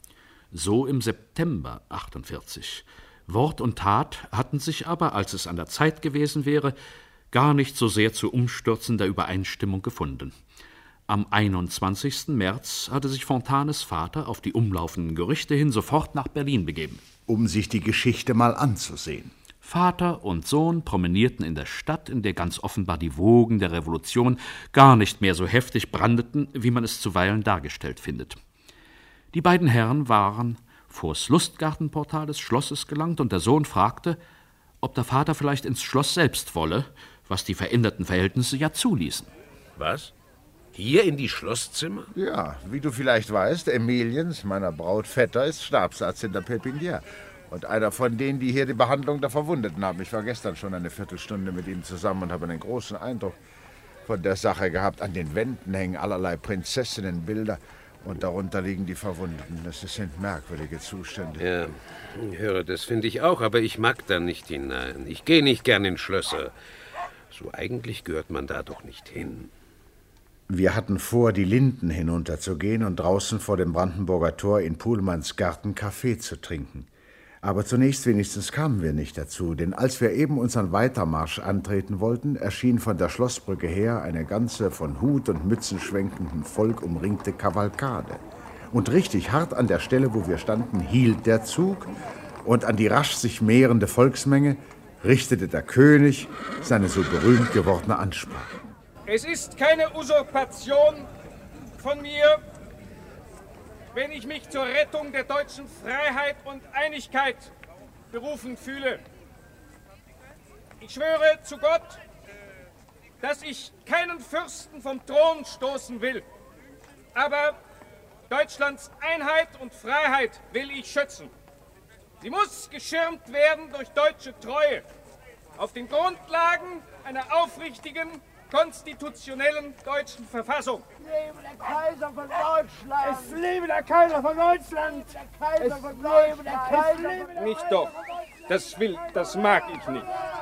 So im September 48. Wort und Tat hatten sich aber, als es an der Zeit gewesen wäre, gar nicht so sehr zu umstürzender Übereinstimmung gefunden. Am 21. März hatte sich Fontanes Vater auf die umlaufenden Gerüchte hin sofort nach Berlin begeben. Um sich die Geschichte mal anzusehen. Vater und Sohn promenierten in der Stadt, in der ganz offenbar die Wogen der Revolution gar nicht mehr so heftig brandeten, wie man es zuweilen dargestellt findet. Die beiden Herren waren vors Lustgartenportal des Schlosses gelangt, und der Sohn fragte, ob der Vater vielleicht ins Schloss selbst wolle, was die veränderten Verhältnisse ja zuließen. Was? Hier in die Schlosszimmer? Ja, wie du vielleicht weißt, Emiliens, meiner Braut Vetter, ist Stabsarzt in der Pépinière. Und einer von denen, die hier die Behandlung der Verwundeten haben. Ich war gestern schon eine Viertelstunde mit ihm zusammen und habe einen großen Eindruck von der Sache gehabt. An den Wänden hängen allerlei Prinzessinnenbilder und darunter liegen die Verwundeten. Das sind merkwürdige Zustände. Ja, ich höre, das finde ich auch, aber ich mag da nicht hinein. Ich gehe nicht gern in Schlösser. So eigentlich gehört man da doch nicht hin. Wir hatten vor, die Linden hinunterzugehen und draußen vor dem Brandenburger Tor in Puhlmanns Garten Kaffee zu trinken. Aber zunächst wenigstens kamen wir nicht dazu, denn als wir eben unseren Weitermarsch antreten wollten, erschien von der Schlossbrücke her eine ganze von Hut und Mützen schwenkenden Volk umringte Kavalkade. Und richtig hart an der Stelle, wo wir standen, hielt der Zug, und an die rasch sich mehrende Volksmenge richtete der König seine so berühmt gewordene Ansprache. Es ist keine Usurpation von mir, wenn ich mich zur Rettung der deutschen Freiheit und Einigkeit berufen fühle. Ich schwöre zu Gott, dass ich keinen Fürsten vom Thron stoßen will, aber Deutschlands Einheit und Freiheit will ich schützen. Sie muss geschirmt werden durch deutsche Treue, auf den Grundlagen einer aufrichtigen, konstitutionellen deutschen Verfassung. Lebe der Kaiser von Deutschland! Es lebe der Kaiser von Deutschland! Es lebe der Kaiser! Nicht doch. Das mag ich nicht.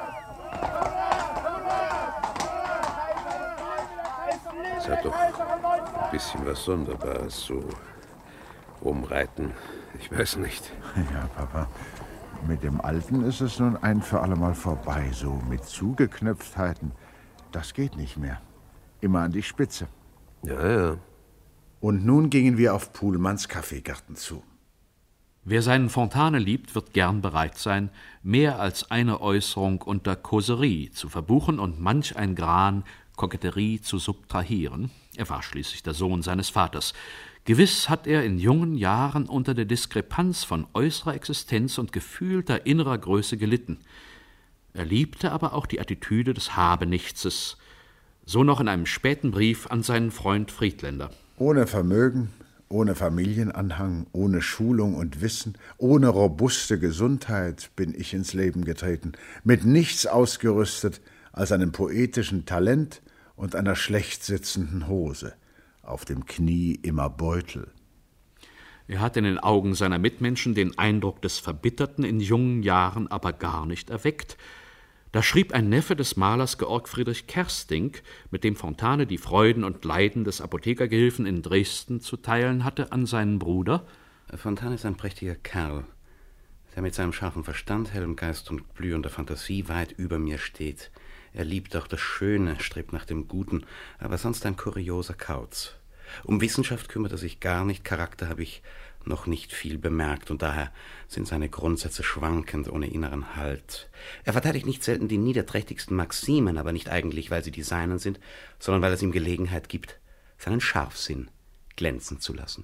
Es hat doch ein bisschen was Sonderbares, so rumreiten. Ich weiß nicht. Ja, Papa, mit dem Alten ist es nun ein für allemal vorbei. So mit Zugeknöpftheiten, das geht nicht mehr. Immer an die Spitze. Ja, ja. Und nun gingen wir auf Puhlmanns Kaffeegarten zu. Wer seinen Fontane liebt, wird gern bereit sein, mehr als eine Äußerung unter Causerie zu verbuchen und manch ein Gran Koketterie zu subtrahieren. Er war schließlich der Sohn seines Vaters. Gewiss hat er in jungen Jahren unter der Diskrepanz von äußerer Existenz und gefühlter innerer Größe gelitten. Er liebte aber auch die Attitüde des Habenichtses, so noch in einem späten Brief an seinen Freund Friedländer. Ohne Vermögen, ohne Familienanhang, ohne Schulung und Wissen, ohne robuste Gesundheit bin ich ins Leben getreten, mit nichts ausgerüstet als einem poetischen Talent und einer schlecht sitzenden Hose, auf dem Knie immer Beutel. Er hat in den Augen seiner Mitmenschen den Eindruck des Verbitterten in jungen Jahren aber gar nicht erweckt. Da schrieb ein Neffe des Malers Georg Friedrich Kersting, mit dem Fontane die Freuden und Leiden des Apothekergehilfen in Dresden zu teilen hatte, an seinen Bruder: Fontane ist ein prächtiger Kerl, der mit seinem scharfen Verstand, hellem Geist und blühender Fantasie weit über mir steht. Er liebt auch das Schöne, strebt nach dem Guten, aber sonst ein kurioser Kauz. Um Wissenschaft kümmert er sich gar nicht, Charakter habe ich noch nicht viel bemerkt, und daher sind seine Grundsätze schwankend, ohne inneren Halt. Er verteidigt nicht selten die niederträchtigsten Maximen, aber nicht eigentlich, weil sie die seinen sind, sondern weil es ihm Gelegenheit gibt, seinen Scharfsinn glänzen zu lassen.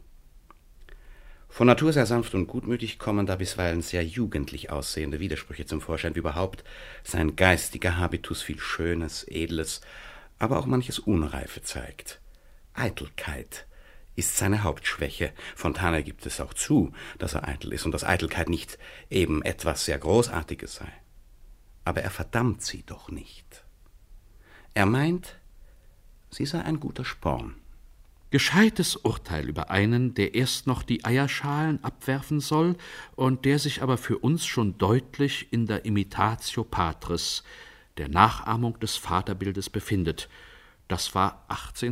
Von Natur sehr sanft und gutmütig kommen da bisweilen sehr jugendlich aussehende Widersprüche zum Vorschein, wie überhaupt sein geistiger Habitus viel Schönes, Edles, aber auch manches Unreife zeigt. Eitelkeit ist seine Hauptschwäche. Fontane gibt es auch zu, dass er eitel ist und dass Eitelkeit nicht eben etwas sehr Großartiges sei. Aber er verdammt sie doch nicht. Er meint, sie sei ein guter Sporn. Gescheites Urteil über einen, der erst noch die Eierschalen abwerfen soll und der sich aber für uns schon deutlich in der Imitatio Patris, der Nachahmung des Vaterbildes, befindet. Das war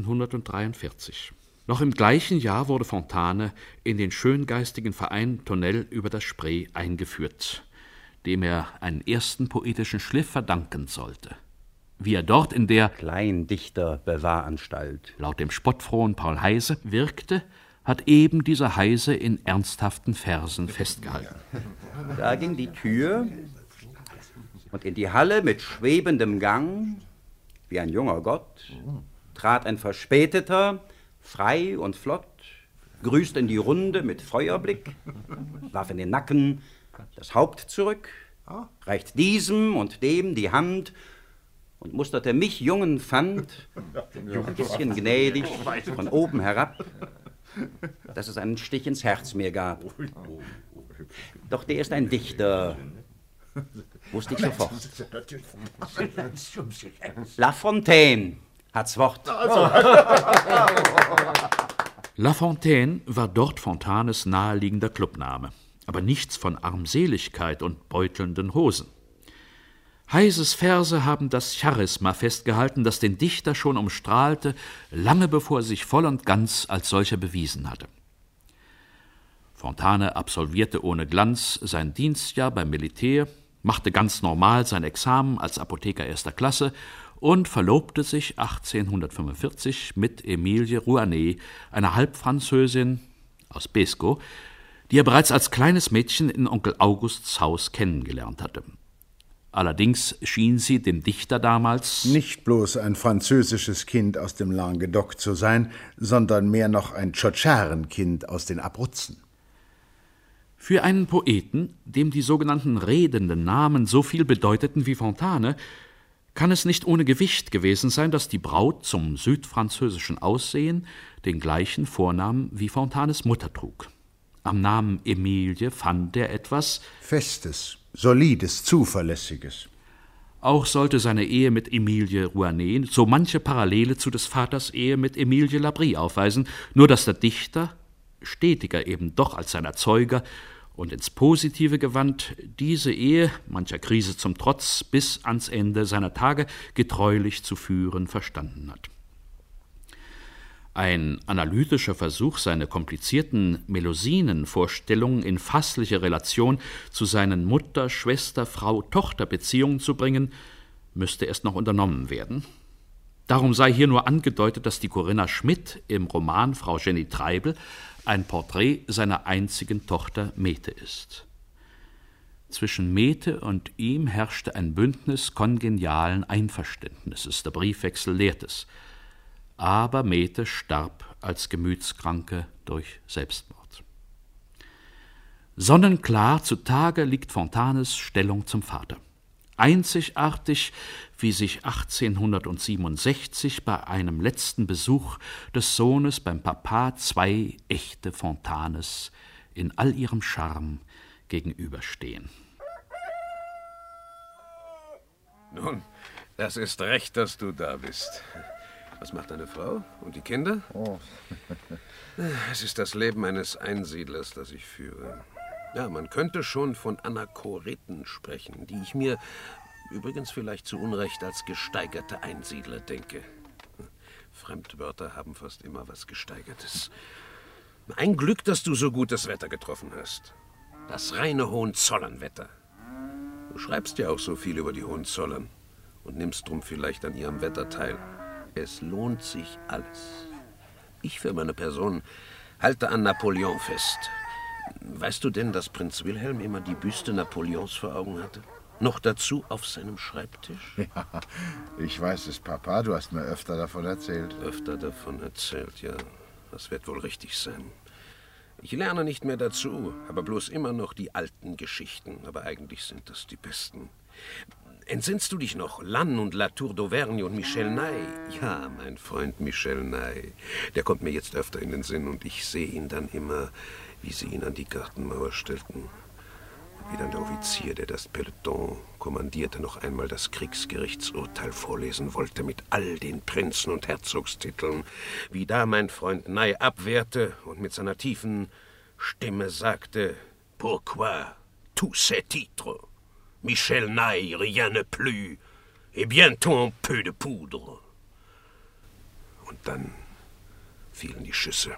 1843. Noch im gleichen Jahr wurde Fontane in den schöngeistigen Verein Tonnelle über das Spree eingeführt, dem er einen ersten poetischen Schliff verdanken sollte. Wie er dort in der Kleindichter-Bewahranstalt laut dem spottfrohen Paul Heyse wirkte, hat eben dieser Heyse in ernsthaften Versen festgehalten. Da ging die Tür und in die Halle mit schwebendem Gang, wie ein junger Gott, trat ein Verspäteter, frei und flott, grüßt in die Runde mit Feuerblick, warf in den Nacken das Haupt zurück, reicht diesem und dem die Hand und musterte mich, jungen Fand, ein bisschen gnädig von oben herab, dass es einen Stich ins Herz mir gab. Doch der ist ein Dichter, wusste ich sofort. La Fontaine Hat's Wort. La Fontaine war dort Fontanes naheliegender Clubname, aber nichts von Armseligkeit und beutelnden Hosen. Heises Verse haben das Charisma festgehalten, das den Dichter schon umstrahlte, lange bevor er sich voll und ganz als solcher bewiesen hatte. Fontane absolvierte ohne Glanz sein Dienstjahr beim Militär, machte ganz normal sein Examen als Apotheker erster Klasse und verlobte sich 1845 mit Emilie Rouanet, einer Halbfranzösin aus Beeskow, die er bereits als kleines Mädchen in Onkel Augusts Haus kennengelernt hatte. Allerdings schien sie dem Dichter damals nicht bloß ein französisches Kind aus dem Languedoc zu sein, sondern mehr noch ein Tschotscharen-Kind aus den Abruzzen. Für einen Poeten, dem die sogenannten redenden Namen so viel bedeuteten wie Fontane, kann es nicht ohne Gewicht gewesen sein, dass die Braut zum südfranzösischen Aussehen den gleichen Vornamen wie Fontanes Mutter trug. Am Namen Emilie fand er etwas Festes, Solides, Zuverlässiges. Auch sollte seine Ehe mit Emilie Rouanet so manche Parallele zu des Vaters Ehe mit Emilie Labrie aufweisen, nur dass der Dichter, stetiger eben doch als sein Erzeuger und ins Positive gewandt, diese Ehe, mancher Krise zum Trotz, bis ans Ende seiner Tage getreulich zu führen verstanden hat. Ein analytischer Versuch, seine komplizierten Melusinen-Vorstellungen in fassliche Relation zu seinen Mutter-, Schwester-, Frau-, Tochter-Beziehungen zu bringen, müsste erst noch unternommen werden. Darum sei hier nur angedeutet, dass die Corinna Schmidt im Roman Frau Jenny Treibel ein Porträt seiner einzigen Tochter Mete ist. Zwischen Mete und ihm herrschte ein Bündnis kongenialen Einverständnisses, der Briefwechsel lehrt es. Aber Mete starb als Gemütskranke durch Selbstmord. Sonnenklar zutage liegt Fontanes Stellung zum Vater. Einzigartig, wie sich 1867 bei einem letzten Besuch des Sohnes beim Papa zwei echte Fontanes in all ihrem Charme gegenüberstehen. Nun, das ist recht, dass du da bist. Was macht deine Frau und die Kinder? Oh. Es ist das Leben eines Einsiedlers, das ich führe. Ja, man könnte schon von Anachoreten sprechen, die ich mir übrigens vielleicht zu Unrecht als gesteigerte Einsiedler denke. Fremdwörter haben fast immer was Gesteigertes. Ein Glück, dass du so gutes Wetter getroffen hast. Das reine Hohenzollernwetter. Du schreibst ja auch so viel über die Hohenzollern und nimmst drum vielleicht an ihrem Wetter teil. Es lohnt sich alles. Ich für meine Person halte an Napoleon fest. Weißt du denn, dass Prinz Wilhelm immer die Büste Napoleons vor Augen hatte? Noch dazu auf seinem Schreibtisch? Ja, ich weiß es, Papa. Du hast mir öfter davon erzählt. Öfter davon erzählt, ja. Das wird wohl richtig sein. Ich lerne nicht mehr dazu, aber bloß immer noch die alten Geschichten. Aber eigentlich sind das die besten. Entsinnst du dich noch? Lannes und La Tour d'Auvergne und Michel Ney? Ja, mein Freund Michel Ney. Der kommt mir jetzt öfter in den Sinn und ich sehe ihn dann immer, wie sie ihn an die Gartenmauer stellten. Und wie dann der Offizier, der das Peloton kommandierte, noch einmal das Kriegsgerichtsurteil vorlesen wollte mit all den Prinzen- und Herzogstiteln. Wie da mein Freund Ney abwehrte und mit seiner tiefen Stimme sagte: Pourquoi tous ces titres? Michel Ney, rien ne plus, et bientôt un peu de poudre. Und dann fielen die Schüsse.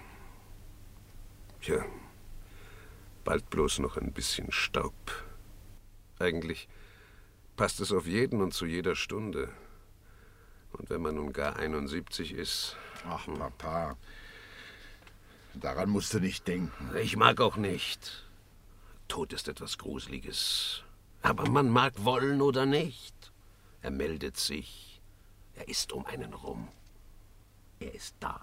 Tja, bald bloß noch ein bisschen Staub. Eigentlich passt es auf jeden und zu jeder Stunde. Und wenn man nun gar 71 ist... Ach, Papa, daran musst du nicht denken. Ich mag auch nicht. Tod ist etwas Gruseliges. Aber man mag wollen oder nicht. Er meldet sich. Er ist um einen rum. Er ist da.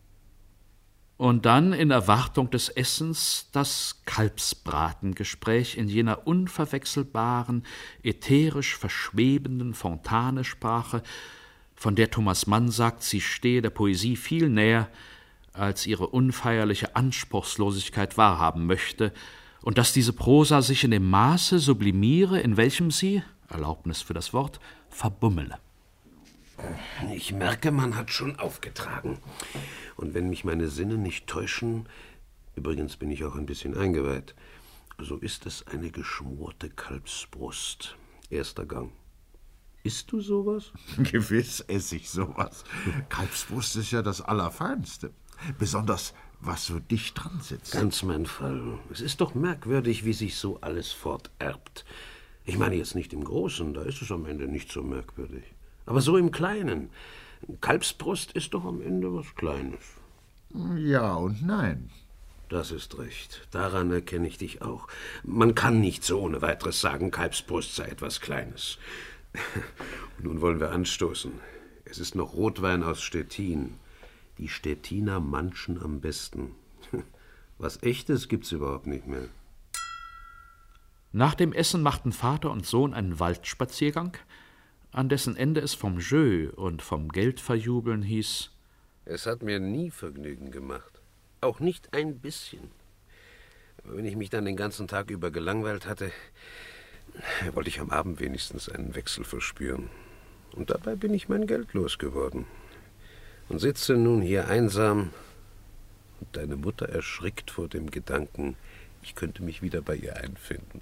Und dann in Erwartung des Essens das Kalbsbratengespräch in jener unverwechselbaren, ätherisch verschwebenden Fontanesprache, von der Thomas Mann sagt, sie stehe der Poesie viel näher, als ihre unfeierliche Anspruchslosigkeit wahrhaben möchte, und dass diese Prosa sich in dem Maße sublimiere, in welchem sie, Erlaubnis für das Wort, verbummele. Ich merke, man hat schon aufgetragen. Und wenn mich meine Sinne nicht täuschen, übrigens bin ich auch ein bisschen eingeweiht, so ist es eine geschmorte Kalbsbrust. Erster Gang. Isst du sowas? Gewiss esse ich sowas. Kalbsbrust ist ja das Allerfeinste. Besonders, was so dicht dran sitzt. Ganz mein Fall. Es ist doch merkwürdig, wie sich so alles forterbt. Ich meine jetzt nicht im Großen, da ist es am Ende nicht so merkwürdig. Aber so im Kleinen. Kalbsbrust ist doch am Ende was Kleines. Ja und nein. Das ist recht. Daran erkenne ich dich auch. Man kann nicht so ohne weiteres sagen, Kalbsbrust sei etwas Kleines. Nun wollen wir anstoßen. Es ist noch Rotwein aus Stettin. Die Stettiner manchen am besten. Was Echtes gibt's überhaupt nicht mehr. Nach dem Essen machten Vater und Sohn einen Waldspaziergang, an dessen Ende es vom Jeu und vom Geldverjubeln hieß: Es hat mir nie Vergnügen gemacht. Auch nicht ein bisschen. Aber wenn ich mich dann den ganzen Tag über gelangweilt hatte, wollte ich am Abend wenigstens einen Wechsel verspüren. Und dabei bin ich mein Geld losgeworden. Und sitze nun hier einsam, und deine Mutter erschrickt vor dem Gedanken, ich könnte mich wieder bei ihr einfinden.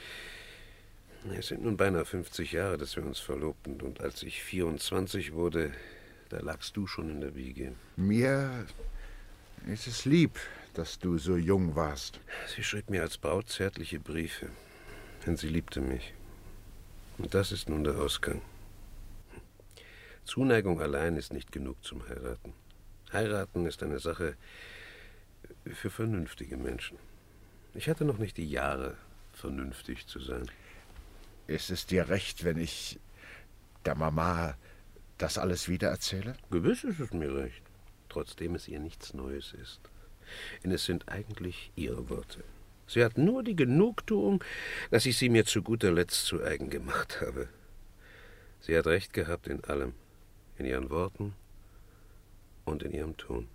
Es sind nun beinahe 50 Jahre, dass wir uns verlobten, und als ich 24 wurde, da lagst du schon in der Wiege. Mir ist es lieb, dass du so jung warst. Sie schrieb mir als Braut zärtliche Briefe, denn sie liebte mich. Und das ist nun der Ausgang. Zuneigung allein ist nicht genug zum Heiraten. Heiraten ist eine Sache für vernünftige Menschen. Ich hatte noch nicht die Jahre, vernünftig zu sein. Ist es dir recht, wenn ich der Mama das alles wiedererzähle? Gewiss ist es mir recht, trotzdem es ihr nichts Neues ist. Denn es sind eigentlich ihre Worte. Sie hat nur die Genugtuung, dass ich sie mir zu guter Letzt zu eigen gemacht habe. Sie hat recht gehabt in allem, in ihren Worten und in ihrem Ton.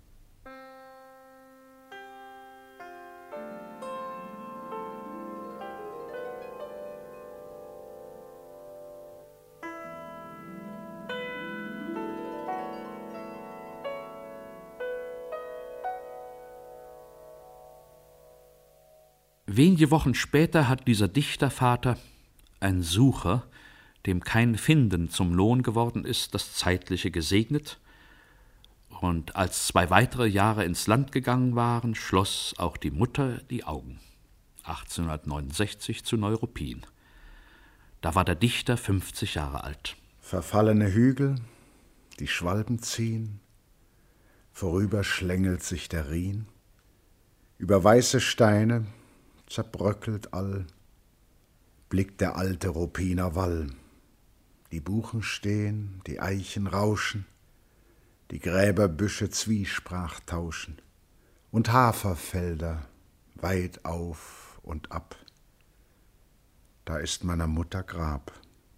Wenige Wochen später hat dieser Dichtervater, ein Sucher, dem kein Finden zum Lohn geworden ist, das Zeitliche gesegnet, und als 2 weitere Jahre ins Land gegangen waren, schloss auch die Mutter die Augen. 1869 zu Neuruppin. Da war der Dichter 50 Jahre alt. Verfallene Hügel, die Schwalben ziehen, vorüber schlängelt sich der Rhin, über weiße Steine, zerbröckelt all, blickt der alte Ruppiner Wall. Die Buchen stehen, die Eichen rauschen, die Gräberbüsche Zwiesprach tauschen und Haferfelder weit auf und ab. Da ist meiner Mutter Grab.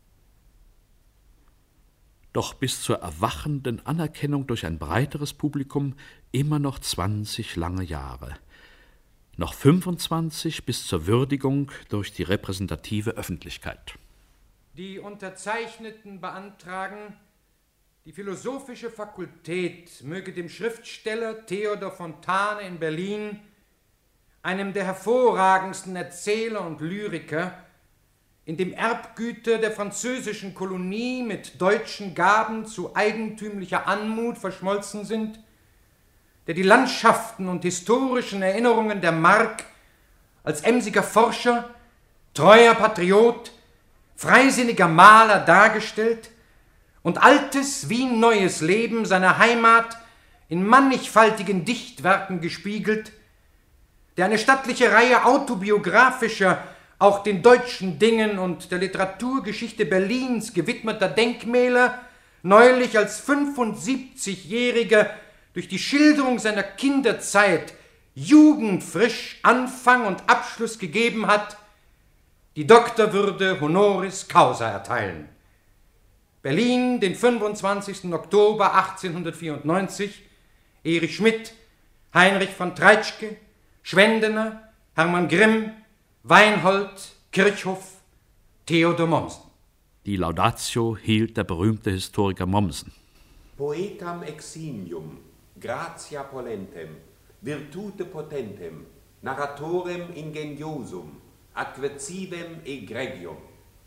Doch bis zur erwachenden Anerkennung durch ein breiteres Publikum immer noch 20 lange Jahre. Noch 25 bis zur Würdigung durch die repräsentative Öffentlichkeit. Die Unterzeichneten beantragen, die Philosophische Fakultät möge dem Schriftsteller Theodor Fontane in Berlin, einem der hervorragendsten Erzähler und Lyriker, in dem Erbgüter der französischen Kolonie mit deutschen Gaben zu eigentümlicher Anmut verschmolzen sind, der die Landschaften und historischen Erinnerungen der Mark als emsiger Forscher, treuer Patriot, freisinniger Maler dargestellt und altes wie neues Leben seiner Heimat in mannigfaltigen Dichtwerken gespiegelt, der eine stattliche Reihe autobiografischer, auch den deutschen Dingen und der Literaturgeschichte Berlins gewidmeter Denkmäler neulich als 75-Jähriger durch die Schilderung seiner Kinderzeit jugendfrisch Anfang und Abschluss gegeben hat, die Doktorwürde honoris causa erteilen. Berlin, den 25. Oktober 1894, Erich Schmidt, Heinrich von Treitschke, Schwendener, Hermann Grimm, Weinhold, Kirchhoff, Theodor Mommsen. Die Laudatio hielt der berühmte Historiker Mommsen. Poetam eximium, gratia polentem, virtute potentem, narratorem ingeniosum, acquecivem egregium.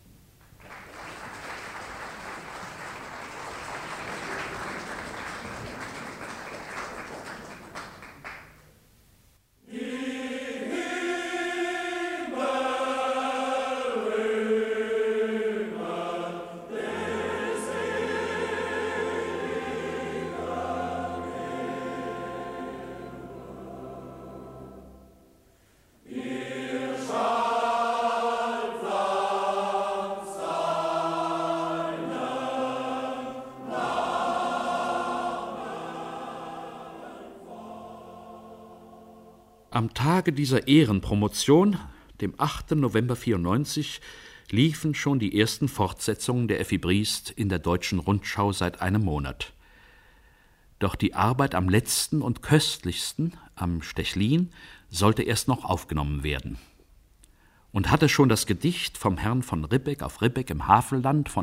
Am Tage dieser Ehrenpromotion, dem 8. November 94, liefen schon die ersten Fortsetzungen der Effi Briest in der Deutschen Rundschau seit einem Monat. Doch die Arbeit am letzten und köstlichsten, am Stechlin, sollte erst noch aufgenommen werden. Und hatte schon das Gedicht vom Herrn von Ribbeck auf Ribbeck im Havelland von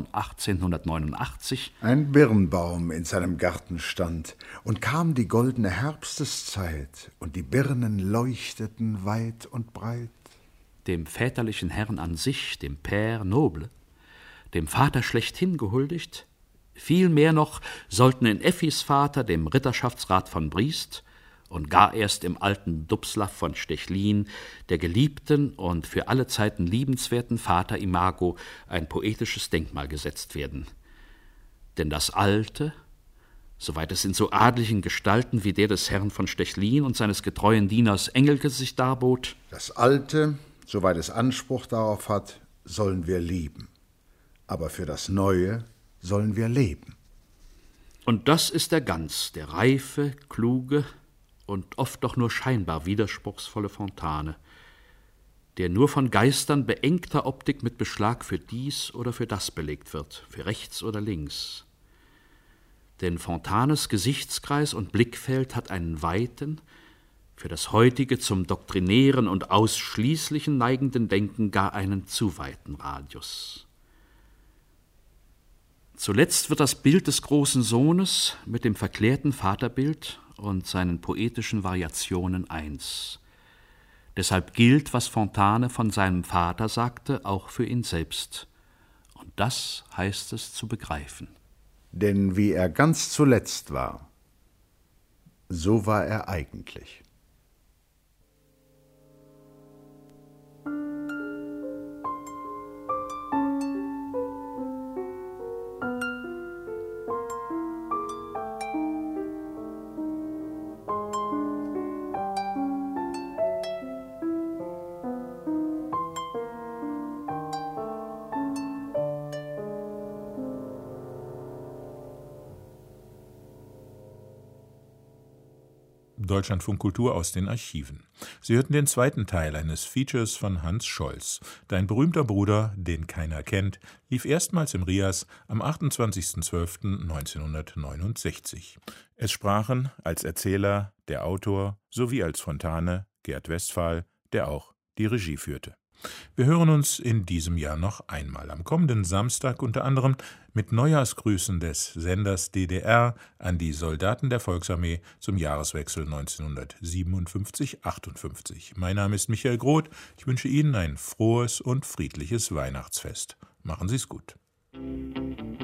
1889 ein Birnbaum in seinem Garten stand, und kam die goldene Herbsteszeit, und die Birnen leuchteten weit und breit. Dem väterlichen Herrn an sich, dem Père Noble, dem Vater schlechthin gehuldigt, vielmehr noch sollten in Effis Vater, dem Ritterschaftsrat von Briest, und gar erst im alten Dubslav von Stechlin, der geliebten und für alle Zeiten liebenswerten Vater-Imago, ein poetisches Denkmal gesetzt werden. Denn das Alte, soweit es in so adligen Gestalten wie der des Herrn von Stechlin und seines getreuen Dieners Engelke sich darbot, das Alte, soweit es Anspruch darauf hat, sollen wir lieben, aber für das Neue sollen wir leben. Und das ist der ganz, der reife, kluge und oft doch nur scheinbar widerspruchsvolle Fontane, der nur von Geistern beengter Optik mit Beschlag für dies oder für das belegt wird, für rechts oder links. Denn Fontanes Gesichtskreis und Blickfeld hat einen weiten, für das heutige zum doktrinären und ausschließlichen neigenden Denken gar einen zu weiten Radius. Zuletzt wird das Bild des großen Sohnes mit dem verklärten Vaterbild und seinen poetischen Variationen eins. Deshalb gilt, was Fontane von seinem Vater sagte, auch für ihn selbst. Und das heißt es zu begreifen. Denn wie er ganz zuletzt war, so war er eigentlich. Deutschlandfunk Kultur aus den Archiven. Sie hörten den zweiten Teil eines Features von Hans Scholz. Dein berühmter Bruder, den keiner kennt, lief erstmals im RIAS am 28.12.1969. Es sprachen als Erzähler der Autor sowie als Fontane Gerd Westphal, der auch die Regie führte. Wir hören uns in diesem Jahr noch einmal, am kommenden Samstag unter anderem mit Neujahrsgrüßen des Senders DDR an die Soldaten der Volksarmee zum Jahreswechsel 1957/58. Mein Name ist Michael Groth. Ich wünsche Ihnen ein frohes und friedliches Weihnachtsfest. Machen Sie es gut.